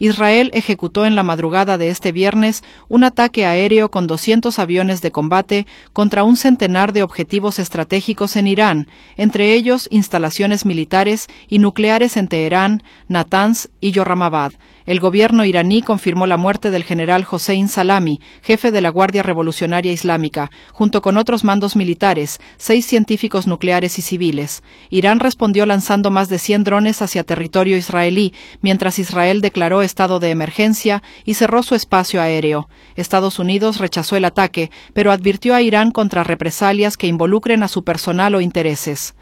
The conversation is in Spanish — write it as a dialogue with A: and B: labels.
A: Israel ejecutó en la madrugada de este viernes un ataque aéreo con 200 aviones de combate contra un centenar de objetivos estratégicos en Irán, entre ellos instalaciones militares y nucleares en Teherán, Natanz y Yoramabad. El gobierno iraní confirmó la muerte del general Hossein Salami, jefe de la Guardia Revolucionaria Islámica, junto con otros mandos militares, 6 científicos nucleares y civiles. Irán respondió lanzando más de 100 drones hacia territorio israelí, mientras Israel declaró estado de emergencia y cerró su espacio aéreo. Estados Unidos rechazó el ataque, pero advirtió a Irán contra represalias que involucren a su personal o intereses.